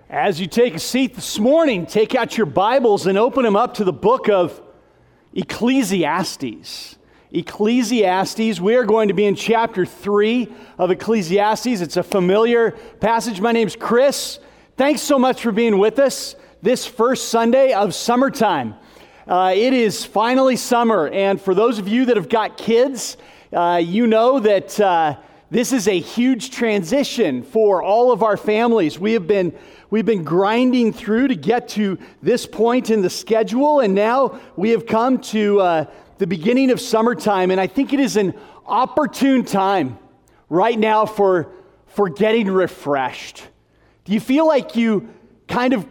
As you take a seat this morning, take out your Bibles and open them up to the book of Ecclesiastes. Ecclesiastes, we are going to be in chapter 3 of Ecclesiastes. It's a familiar passage. My name's Chris. Thanks so much for being with us this first Sunday of summertime. It is finally summer, and for those of you that have got kids, you know that this is a huge transition for all of our families. We've been grinding through to get to this point in the schedule, and now we have come to the beginning of summertime, and I think it is an opportune time right now for getting refreshed. Do you feel like you kind of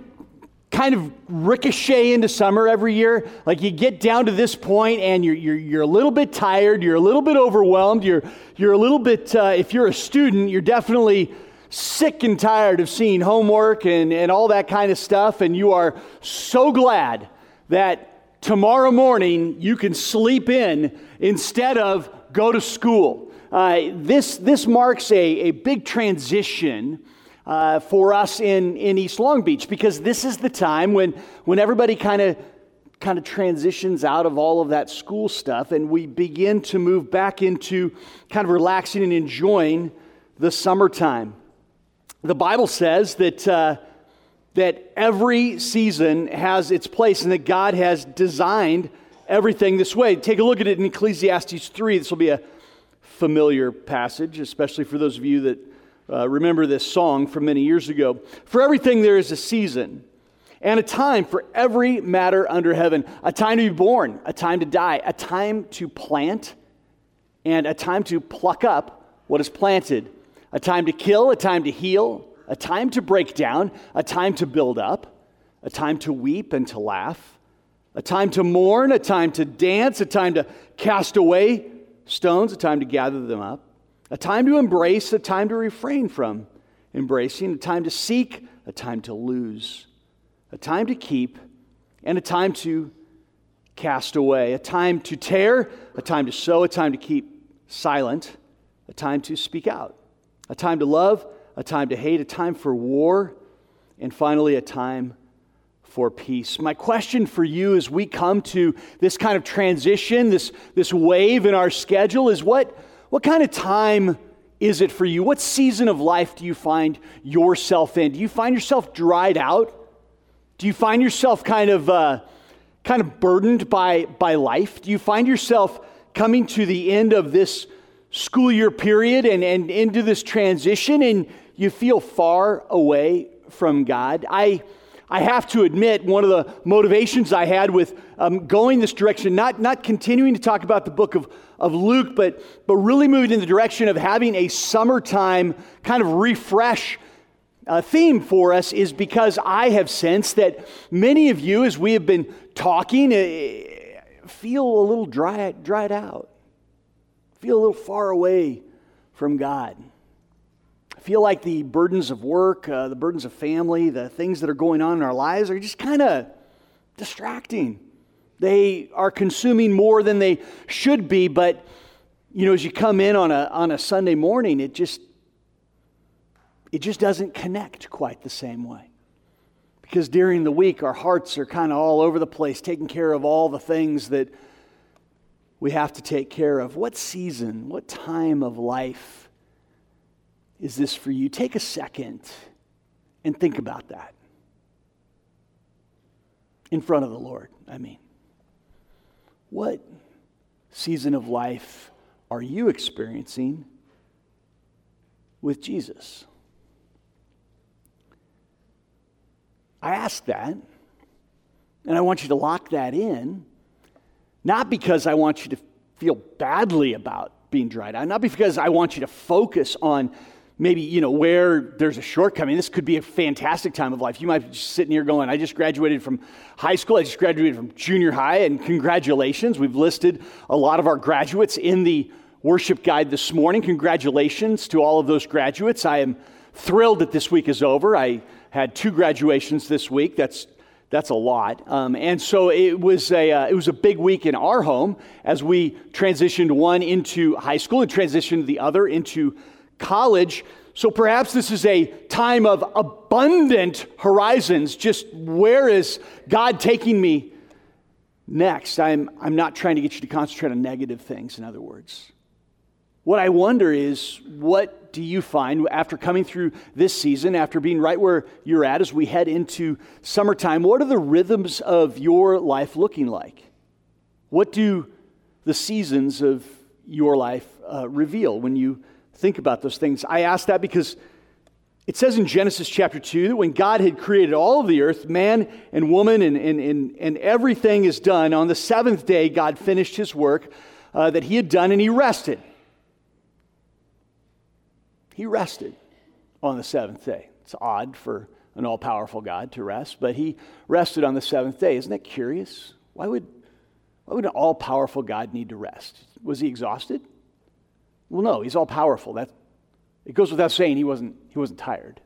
ricochet into summer every year? Like you get down to this point and you're a little bit tired, you're a little bit overwhelmed, you're a little bit, if you're a student, you're definitely sick and tired of seeing homework and all that kind of stuff, and you are so glad that tomorrow morning you can sleep in instead of go to school. This marks a big transition for us in East Long Beach, because this is the time when everybody kind of transitions out of all of that school stuff, and we begin to move back into kind of relaxing and enjoying the summertime. The Bible says that every season has its place and that God has designed everything this way. Take a look at it in Ecclesiastes 3. This will be a familiar passage, especially for those of you that remember this song from many years ago. For everything there is a season and a time for every matter under heaven, a time to be born, a time to die, a time to plant, and a time to pluck up what is planted. A time to kill, a time to heal, a time to break down, a time to build up, a time to weep and to laugh, a time to mourn, a time to dance, a time to cast away stones, a time to gather them up, a time to embrace, a time to refrain from embracing, a time to seek, a time to lose, a time to keep, and a time to cast away, a time to tear, a time to sow, a time to keep silent, a time to speak out. A time to love, a time to hate, a time for war, and finally a time for peace. My question for you as we come to this kind of transition, this wave in our schedule, is what kind of time is it for you? What season of life do you find yourself in? Do you find yourself dried out? Do you find yourself kind of burdened by life? Do you find yourself coming to the end of this school year period and into this transition, and you feel far away from God? I have to admit, one of the motivations I had with going this direction, not continuing to talk about the book of Luke, but really moving in the direction of having a summertime kind of refresh theme for us, is because I have sensed that many of you, as we have been talking, feel a little dried out. Feel a little far away from God. I feel like the burdens of work, the burdens of family, the things that are going on in our lives are just kind of distracting. They are consuming more than they should be, but as you come in on a Sunday morning, it just doesn't connect quite the same way. Because during the week, our hearts are kind of all over the place, taking care of all the things that we have to take care of. What season, what time of life is this for you? Take a second and think about that. In front of the Lord, I mean. What season of life are you experiencing with Jesus? I ask that, and I want you to lock that in. Not because I want you to feel badly about being dried out, not because I want you to focus on maybe, where there's a shortcoming. This could be a fantastic time of life. You might be just sitting here going, I just graduated from high school, I just graduated from junior high, and congratulations. We've listed a lot of our graduates in the worship guide this morning. Congratulations to all of those graduates. I am thrilled that this week is over. I had 2 graduations this week. That's a lot. And so it was a big week in our home as we transitioned one into high school and transitioned the other into college. So perhaps this is a time of abundant horizons. Just where is God taking me next? I'm not trying to get you to concentrate on negative things, in other words. What I wonder is, what do you find after coming through this season, after being right where you're at as we head into summertime? What are the rhythms of your life looking like? What do the seasons of your life reveal when you think about those things? I ask that because it says in Genesis chapter 2 that when God had created all of the earth, man and woman and everything is done, on the seventh day God finished his work that he had done, and he rested. He rested on the seventh day. It's odd for an all-powerful God to rest, but he rested on the seventh day. Isn't that curious? Why would an all-powerful God need to rest? Was he exhausted? Well, no, he's all-powerful. It goes without saying he wasn't tired.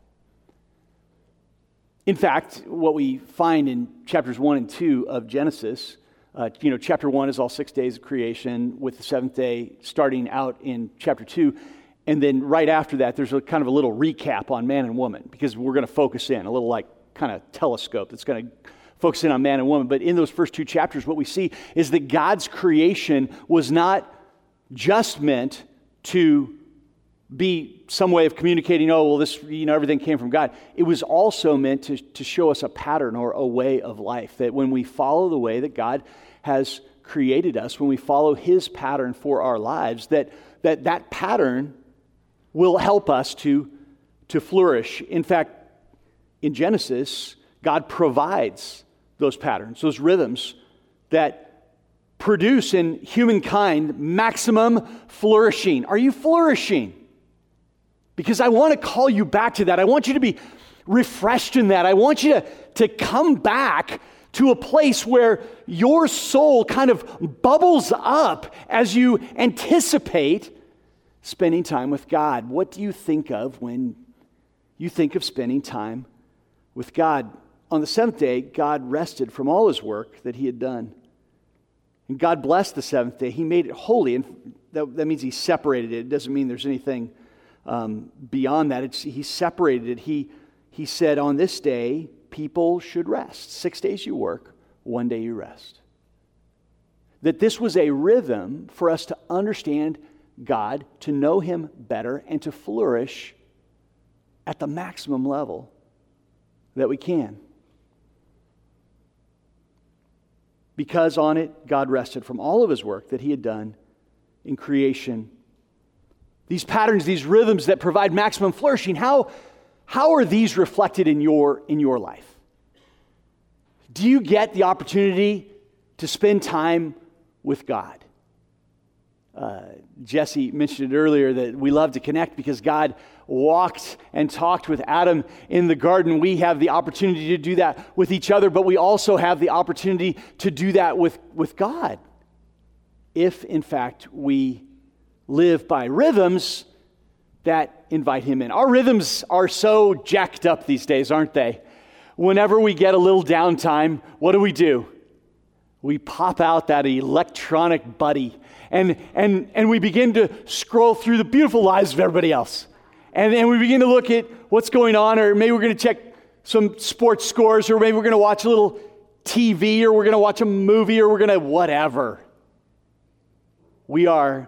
In fact, what we find in chapters 1 and 2 of Genesis, chapter 1 is all 6 days of creation, with the seventh day starting out in chapter 2. And then right after that, there's a kind of a little recap on man and woman, because we're going to focus in, a little like kind of telescope that's going to focus in on man and woman. But in those first two chapters, what we see is that God's creation was not just meant to be some way of communicating, everything came from God. It was also meant to show us a pattern or a way of life, that when we follow the way that God has created us, when we follow his pattern for our lives, that pattern will help us to flourish. In fact, in Genesis, God provides those patterns, those rhythms that produce in humankind maximum flourishing. Are you flourishing? Because I want to call you back to that. I want you to be refreshed in that. I want you to come back to a place where your soul kind of bubbles up as you anticipate spending time with God. What do you think of when you think of spending time with God? On the seventh day, God rested from all his work that he had done. And God blessed the seventh day. He made it holy. And that means he separated it. It doesn't mean there's anything beyond that. He separated it. He said, on this day, people should rest. 6 days you work, 1 day you rest. That this was a rhythm for us to understand God, to know him better, and to flourish at the maximum level that we can. Because on it, God rested from all of his work that he had done in creation. These patterns, these rhythms that provide maximum flourishing, how are these reflected in your life? Do you get the opportunity to spend time with God? Jesse mentioned it earlier that we love to connect because God walked and talked with Adam in the garden. We have the opportunity to do that with each other, but we also have the opportunity to do that with God. If, in fact, we live by rhythms that invite him in. Our rhythms are so jacked up these days, aren't they? Whenever we get a little downtime, what do? We pop out that electronic buddy and we begin to scroll through the beautiful lives of everybody else. And we begin to look at what's going on, or maybe we're going to check some sports scores, or maybe we're going to watch a little TV, or we're going to watch a movie, or we're going to whatever. We're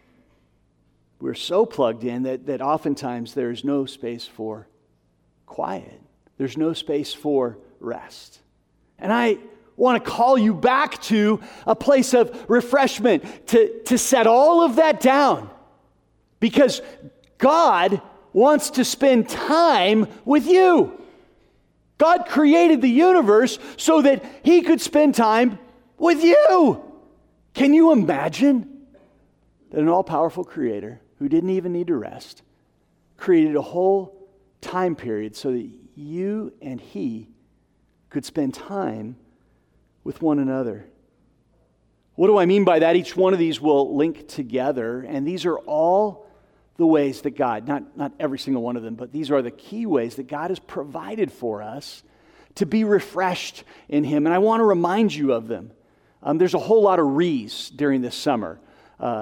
so plugged in that oftentimes there's no space for quiet. There's no space for rest. And I want to call you back to a place of refreshment, to set all of that down, because God wants to spend time with you. God created the universe so that he could spend time with you. Can you imagine that an all-powerful creator who didn't even need to rest created a whole time period so that you and he could spend time with one another? What do I mean by that? Each one of these will link together, and these are all the ways that God, not every single one of them, but these are the key ways that God has provided for us to be refreshed in him. And I want to remind you of them. There's a whole lot of re's during this summer.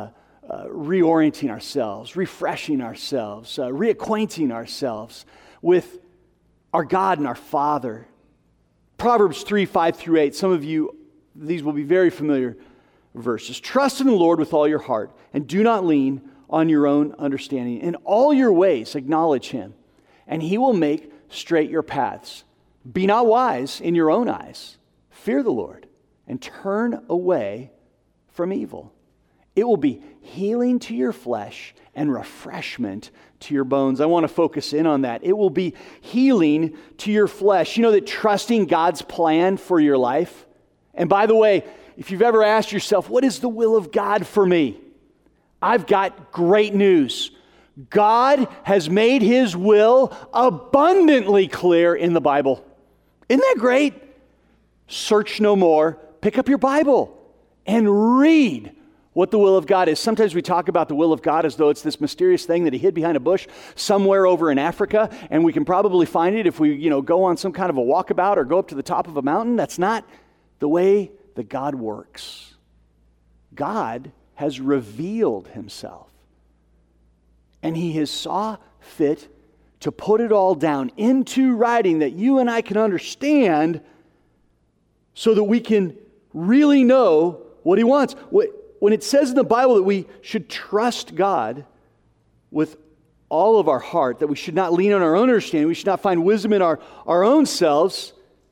reorienting ourselves, refreshing ourselves, reacquainting ourselves with our God and our Father. Proverbs 3, 5 through 8. Some of you, these will be very familiar verses. Trust in the Lord with all your heart, and do not lean on your own understanding. In all your ways acknowledge Him, and He will make straight your paths. Be not wise in your own eyes. Fear the Lord, and turn away from evil. It will be healing to your flesh and refreshment to your bones. I want to focus in on that. It will be healing to your flesh. You know that trusting God's plan for your life. And by the way, if you've ever asked yourself, what is the will of God for me? I've got great news. God has made His will abundantly clear in the Bible. Isn't that great? Search no more. Pick up your Bible and read what the will of God is. Sometimes we talk about the will of God as though it's this mysterious thing that He hid behind a bush somewhere over in Africa, and we can probably find it if we, go on some kind of a walkabout or go up to the top of a mountain. That's not the way that God works. God has revealed Himself, and He has saw fit to put it all down into writing that you and I can understand so that we can really know what He wants. When it says in the Bible that we should trust God with all of our heart, that we should not lean on our own understanding, we should not find wisdom in our own selves,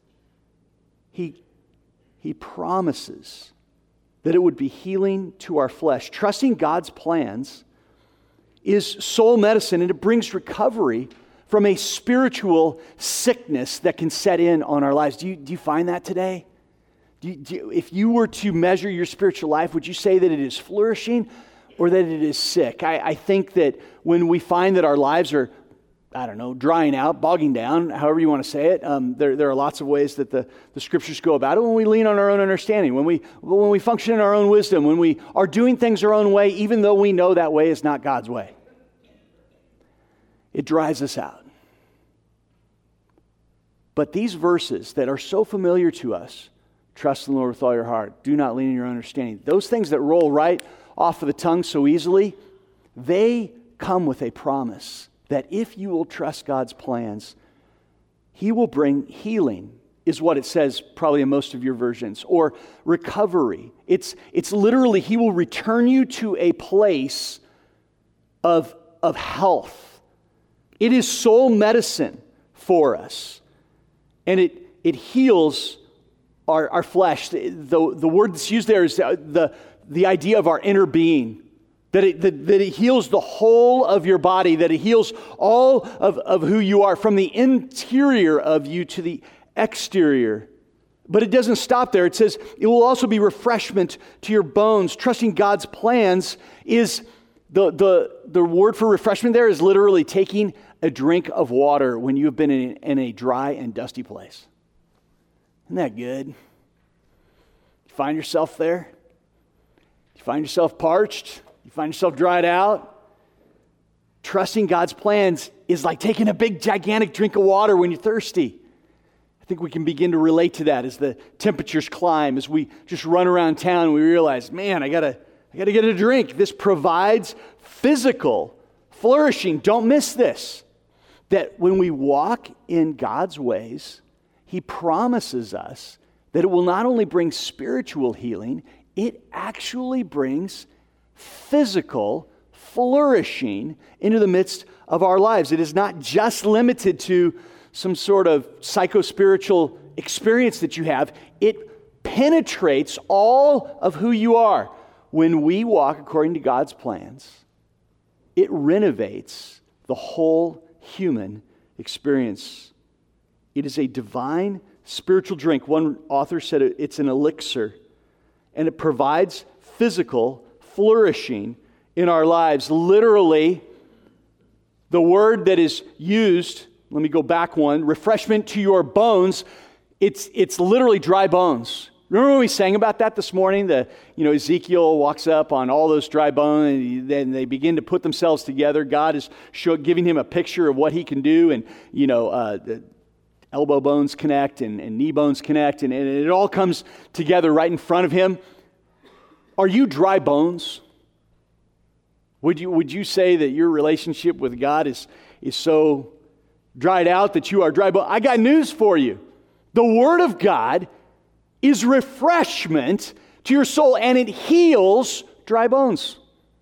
He promises that it would be healing to our flesh. Trusting God's plans is soul medicine, and it brings recovery from a spiritual sickness that can set in on our lives. Do you find that today? If you were to measure your spiritual life, would you say that it is flourishing or that it is sick? I think that when we find that our lives are, drying out, bogging down, however you want to say it, there are lots of ways that the Scriptures go about it. When we lean on our own understanding, when we function in our own wisdom, when we are doing things our own way, even though we know that way is not God's way, it dries us out. But these verses that are so familiar to us, trust in the Lord with all your heart, do not lean on your own understanding, those things that roll right off of the tongue so easily, they come with a promise that if you will trust God's plans, He will bring healing, is what it says probably in most of your versions, or recovery. It's literally, He will return you to a place of health. It is soul medicine for us, and it heals our flesh. The word that's used there is the idea of our inner being. That it heals the whole of your body, that it heals all of who you are, from the interior of you to the exterior. But it doesn't stop there. It says it will also be refreshment to your bones. Trusting God's plans is, the word for refreshment there is literally taking a drink of water when you have been in a dry and dusty place. Isn't that good? You find yourself there? You find yourself parched? You find yourself dried out? Trusting God's plans is like taking a big, gigantic drink of water when you're thirsty. I think we can begin to relate to that as the temperatures climb, as we just run around town and we realize, man, I gotta get a drink. This provides physical flourishing. Don't miss this. That when we walk in God's ways, He promises us that it will not only bring spiritual healing, it actually brings physical flourishing into the midst of our lives. It is not just limited to some sort of psycho-spiritual experience that you have. It penetrates all of who you are. When we walk according to God's plans, it renovates the whole human experience. It is a divine spiritual drink. One author said it's an elixir, and it provides physical flourishing in our lives. Literally, the word that is used, let me go back one, refreshment to your bones, it's literally dry bones. Remember when we sang about that this morning? Ezekiel walks up on all those dry bones, and then they begin to put themselves together. God is giving him a picture of what He can do, and the elbow bones connect and knee bones connect, and it all comes together right in front of him. Are you dry bones? Would you say that your relationship with God is so dried out that you are dry? But I got news for you. The Word of God is refreshment to your soul, and it heals dry bones.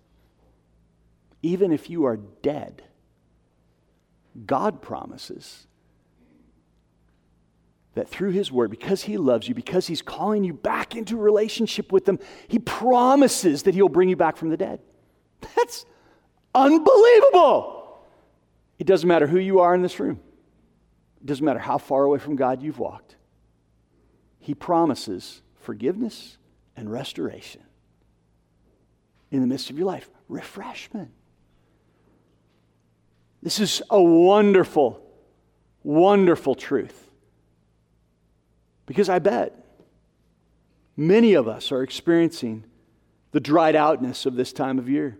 Even if you are dead, God promises that through His Word, because He loves you, because He's calling you back into a relationship with Him, He promises that He'll bring you back from the dead. That's unbelievable. It doesn't matter who you are in this room. It doesn't matter how far away from God you've walked. He promises forgiveness and restoration in the midst of your life. Refreshment. This is a wonderful, wonderful truth. Because I bet many of us are experiencing the dried outness of this time of year.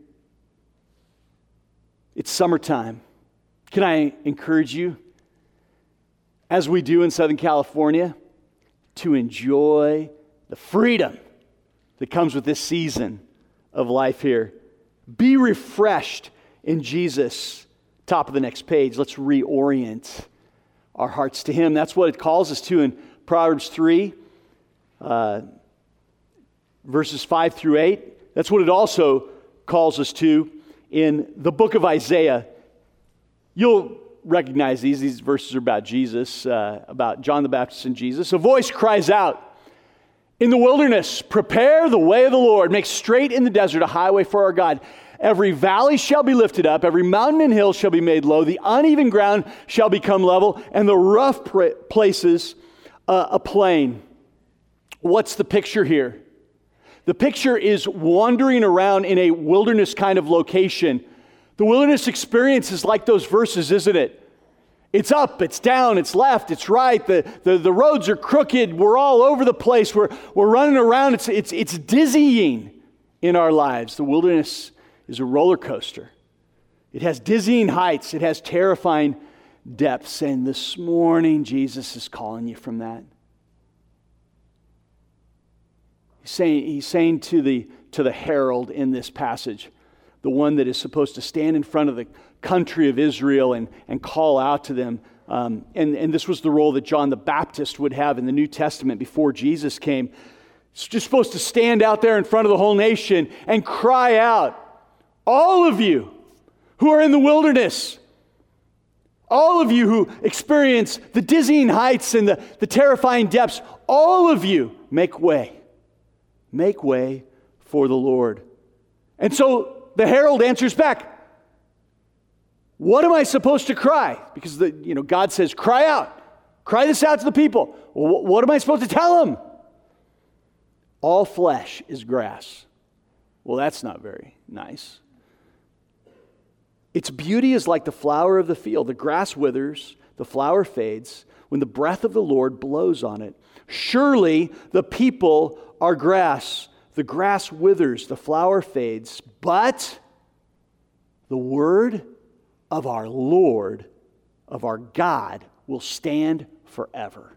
It's summertime. Can I encourage you, as we do in Southern California, to enjoy the freedom that comes with this season of life here? Be refreshed in Jesus. Top of the next page. Let's reorient our hearts to Him. That's what it calls us to in Proverbs 3, verses 5 through 8. That's what it also calls us to in the book of Isaiah. You'll recognize these. These verses are about Jesus, about John the Baptist and Jesus. A voice cries out, "In the wilderness, prepare the way of the Lord. Make straight in the desert a highway for our God. Every valley shall be lifted up, every mountain and hill shall be made low, the uneven ground shall become level, and the rough places a plain." What's the picture here? The picture is wandering around in a wilderness kind of location. The wilderness experience is like those verses, isn't it? It's up, it's down, it's left, it's right. The roads are crooked. We're all over the place. We're running around. It's dizzying in our lives. The wilderness is a roller coaster. It has dizzying heights. It has terrifying depths. And this morning, Jesus is calling you from that. He's saying to the herald in this passage, the one that is supposed to stand in front of the country of Israel and call out to them. And this was the role that John the Baptist would have in the New Testament before Jesus came. He's just supposed to stand out there in front of the whole nation and cry out, "All of you who are in the wilderness, all of you who experience the dizzying heights and the terrifying depths, all of you, make way. Make way for the Lord." And so the herald answers back, "What am I supposed to cry?" Because God says, "Cry out. Cry this out to the people." Well, what am I supposed to tell them? "All flesh is grass." Well, that's not very nice. "Its beauty is like the flower of the field. The grass withers, the flower fades, when the breath of the Lord blows on it. Surely the people are grass. The grass withers, the flower fades, but the word of our Lord, of our God, will stand forever."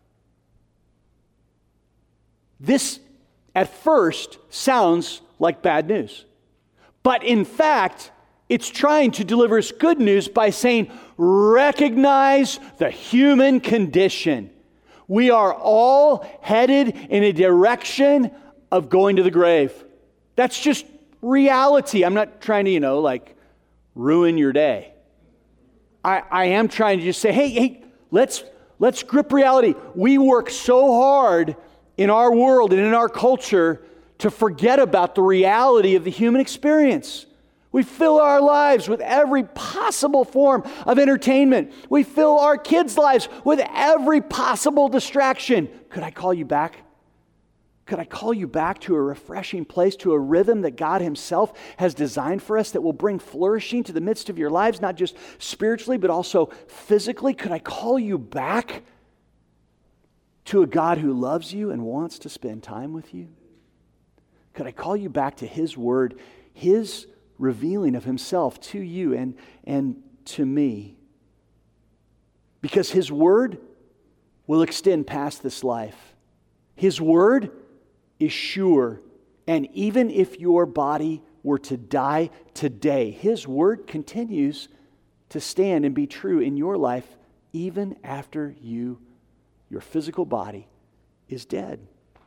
This, at first, sounds like bad news. But in fact, it's trying to deliver us good news by saying, recognize the human condition. We are all headed in a direction of going to the grave. That's just reality. I'm not trying to, ruin your day. I am trying to just say, hey, let's grip reality. We work so hard in our world and in our culture to forget about the reality of the human experience. We fill our lives with every possible form of entertainment. We fill our kids' lives with every possible distraction. Could I call you back? Could I call you back to a refreshing place, to a rhythm that God Himself has designed for us that will bring flourishing to the midst of your lives, not just spiritually, but also physically? Could I call you back to a God who loves you and wants to spend time with you? Could I call you back to His Word, His revealing of Himself to you and to me? Because His Word will extend past this life. His Word is sure, and even if your body were to die today, His word continues to stand and be true in your life even after your physical body is dead.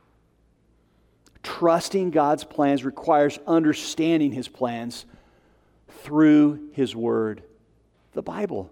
Trusting God's plans requires understanding His plans through His word, the Bible.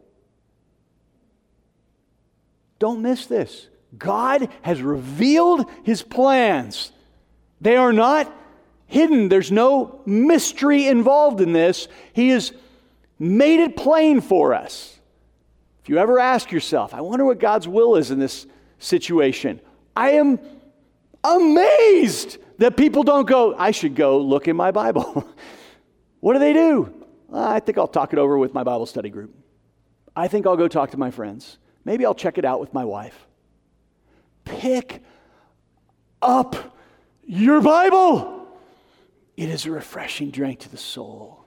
Don't miss this. God has revealed His plans. They are not hidden. There's no mystery involved in this. He has made it plain for us. If you ever ask yourself, I wonder what God's will is in this situation, I am amazed that people don't go, I should go look in my Bible. What do? I think I'll talk it over with my Bible study group. I think I'll go talk to my friends. Maybe I'll check it out with my wife. Pick up your Bible. It is a refreshing drink to the soul.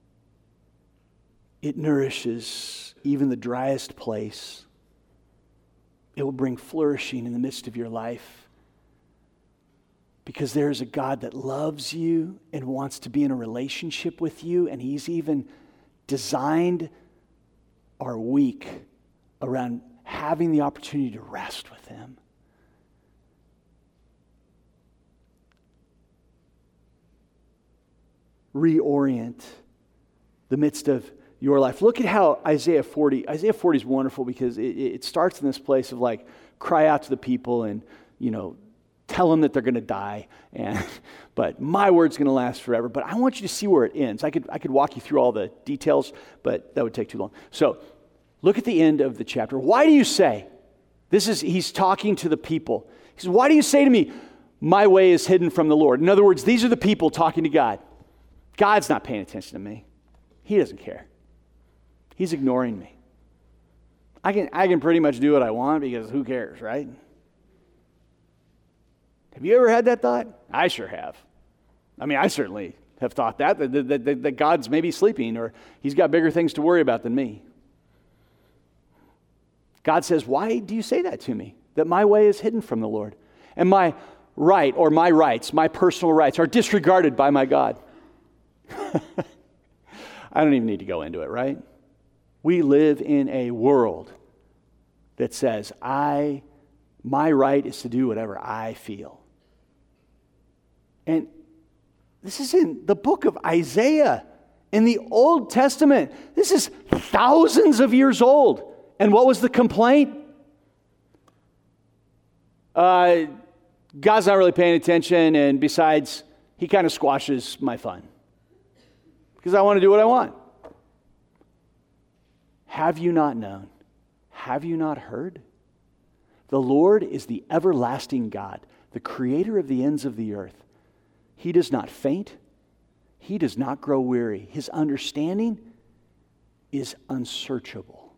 It nourishes even the driest place. It will bring flourishing in the midst of your life. Because there is a God that loves you and wants to be in a relationship with you, and He's even designed our week around having the opportunity to rest with Him. Reorient the midst of your life. Look at how Isaiah 40 is wonderful, because it starts in this place of like, cry out to the people and, tell them that they're going to die, but my word's going to last forever. But I want you to see where it ends. I could walk you through all the details, but that would take too long. So look at the end of the chapter. Why do you say, he's talking to the people. He says, why do you say to me, my way is hidden from the Lord? In other words, these are the people talking to God. God's not paying attention to me. He doesn't care. He's ignoring me. I can pretty much do what I want because who cares, right? Have you ever had that thought? I sure have. I certainly have thought that God's maybe sleeping, or He's got bigger things to worry about than me. God says, why do you say that to me? That my way is hidden from the Lord, and my right, or my rights, my personal rights, are disregarded by my God. I don't even need to go into it, right? We live in a world that says, my right is to do whatever I feel. And this is in the book of Isaiah in the Old Testament. This is thousands of years old. And what was the complaint? God's not really paying attention, and besides, He kind of squashes my fun. Because I want to do what I want. Have you not known? Have you not heard? The Lord is the everlasting God, the creator of the ends of the earth. He does not faint. He does not grow weary. His understanding is unsearchable.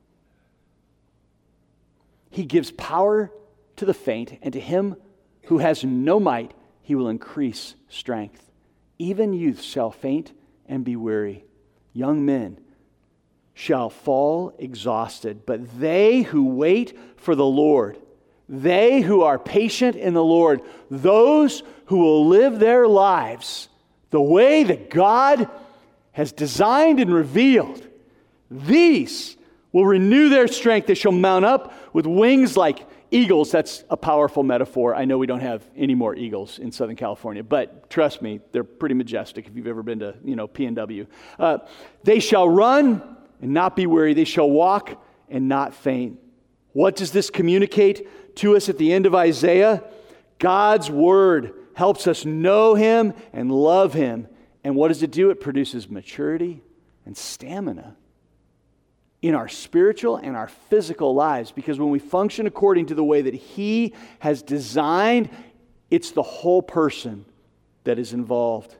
He gives power to the faint, and to him who has no might, He will increase strength. Even youth shall faint and be weary. Young men shall fall exhausted. But they who wait for the Lord, they who are patient in the Lord, those who will live their lives the way that God has designed and revealed, these will renew their strength. They shall mount up with wings like eagles. That's a powerful metaphor. I know we don't have any more eagles in Southern California, but trust me, they're pretty majestic if you've ever been to, P&W. They shall run and not be weary. They shall walk and not faint. What does this communicate to us at the end of Isaiah? God's word helps us know Him and love Him. And what does it do? It produces maturity and stamina in our spiritual and our physical lives. Because when we function according to the way that He has designed, it's the whole person that is involved.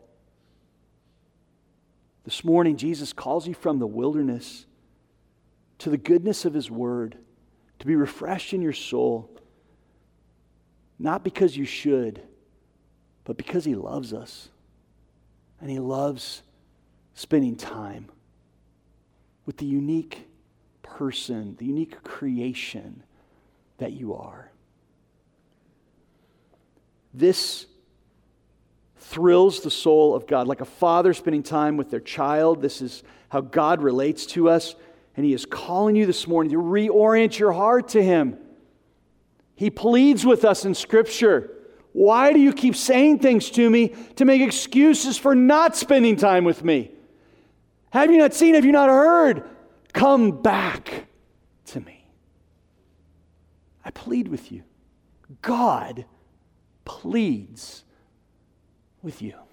This morning, Jesus calls you from the wilderness to the goodness of His word, to be refreshed in your soul, not because you should, but because He loves us. And He loves spending time with the unique person, the unique creation that you are. This thrills the soul of God. Like a father spending time with their child, this is how God relates to us. And He is calling you this morning to reorient your heart to Him. He pleads with us in Scripture. Why do you keep saying things to me to make excuses for not spending time with me? Have you not seen? Have you not heard? Come back to me. I plead with you. God pleads with you.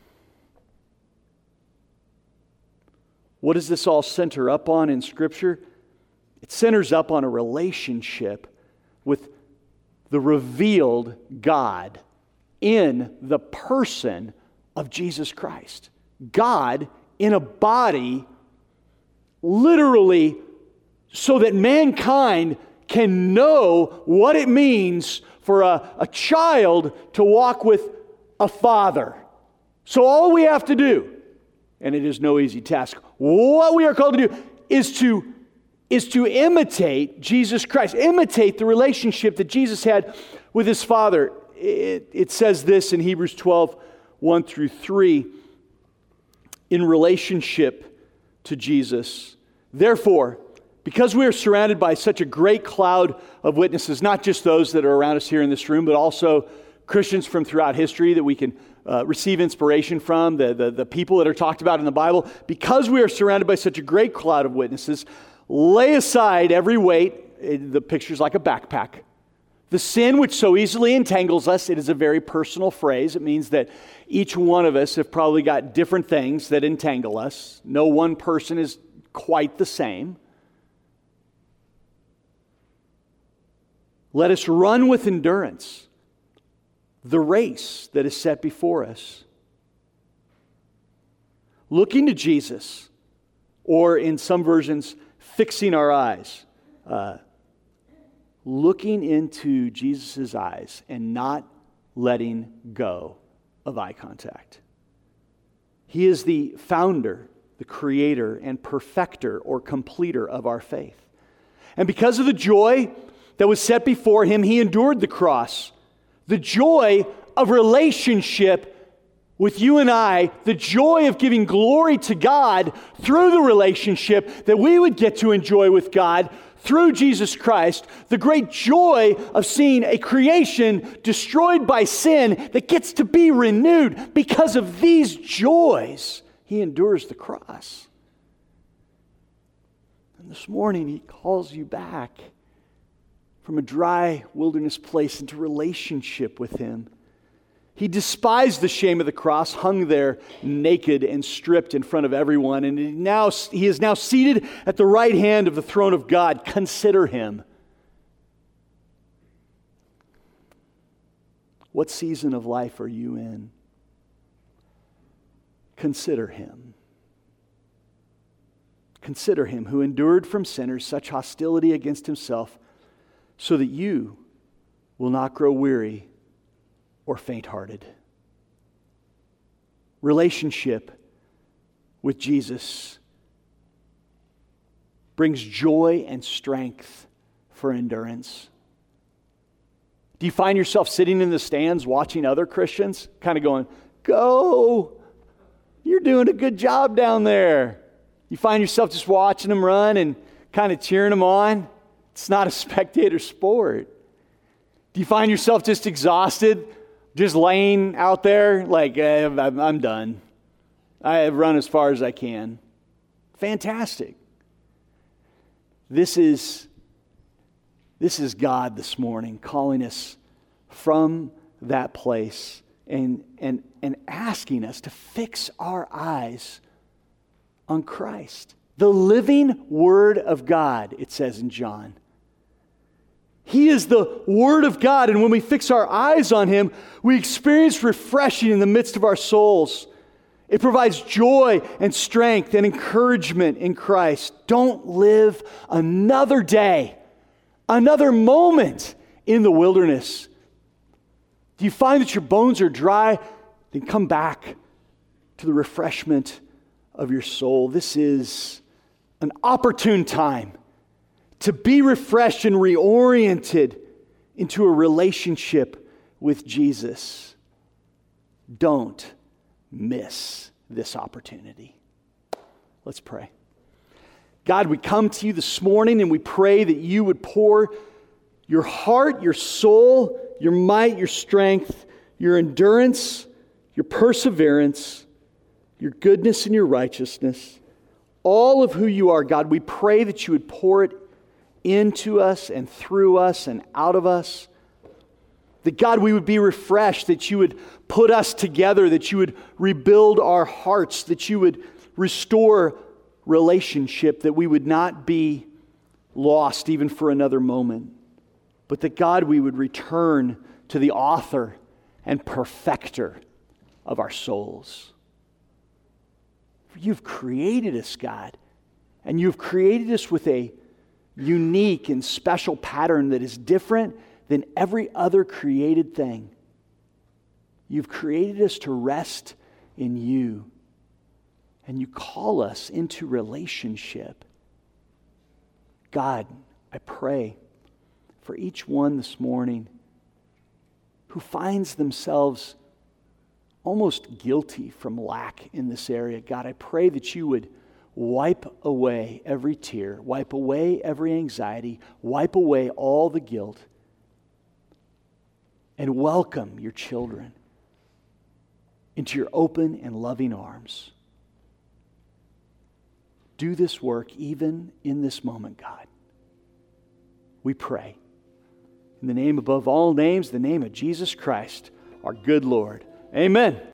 What does this all center up on in Scripture? It centers up on a relationship with the revealed God in the person of Jesus Christ. God in a body, literally, so that mankind can know what it means for a child to walk with a father. So all we have to do, and it is no easy task, what we are called to do is to imitate Jesus Christ, imitate the relationship that Jesus had with His Father. It says this in Hebrews 12, 1 through 3, in relationship to Jesus. Therefore, because we are surrounded by such a great cloud of witnesses, not just those that are around us here in this room, but also Christians from throughout history that we can receive inspiration from, the people that are talked about in the Bible, because we are surrounded by such a great cloud of witnesses, lay aside every weight, the picture's like a backpack, the sin which so easily entangles us. It is a very personal phrase. It means that each one of us have probably got different things that entangle us. No one person is quite the same. Let us run with endurance the race that is set before us, looking to Jesus, or in some versions, fixing our eyes. Looking into Jesus' eyes and not letting go of eye contact. He is the founder, the creator, and perfecter or completer of our faith. And because of the joy that was set before Him, He endured the cross. The joy of relationship with you and I, the joy of giving glory to God through the relationship that we would get to enjoy with God through Jesus Christ, the great joy of seeing a creation destroyed by sin that gets to be renewed. Because of these joys, He endures the cross. And this morning, He calls you back from a dry wilderness place into relationship with Him. He despised the shame of the cross, hung there naked and stripped in front of everyone, and He is now seated at the right hand of the throne of God. Consider Him. What season of life are you in? Consider Him. Consider Him who endured from sinners such hostility against Himself, so that you will not grow weary or faint-hearted. Relationship with Jesus brings joy and strength for endurance. Do you find yourself sitting in the stands watching other Christians, kind of going, "Go! You're doing a good job down there." You find yourself just watching them run and kind of cheering them on. It's not a spectator sport. Do you find yourself just exhausted, just laying out there like, I'm done. I have run as far as I can. Fantastic. This is God this morning calling us from that place and asking us to fix our eyes on Christ. The living Word of God, it says in John. He is the Word of God, and when we fix our eyes on Him, we experience refreshing in the midst of our souls. It provides joy and strength and encouragement in Christ. Don't live another day, another moment in the wilderness. Do you find that your bones are dry? Then come back to the refreshment of your soul. This is an opportune time to be refreshed and reoriented into a relationship with Jesus. Don't miss this opportunity. Let's pray. God, we come to you this morning and we pray that you would pour your heart, your soul, your might, your strength, your endurance, your perseverance, your goodness and your righteousness, all of who you are, God. We pray that you would pour it into us and through us and out of us. That, God, we would be refreshed, that you would put us together, that you would rebuild our hearts, that you would restore relationship, that we would not be lost even for another moment, but that, God, we would return to the author and perfecter of our souls. For you've created us, God, and you've created us with a unique and special pattern that is different than every other created thing. You've created us to rest in you, and you call us into relationship. God, I pray for each one this morning who finds themselves almost guilty from lack in this area. God, I pray that you would wipe away every tear, wipe away every anxiety, wipe away all the guilt, and welcome your children into your open and loving arms. Do this work even in this moment, God. We pray. In the name above all names, the name of Jesus Christ, our good Lord. Amen.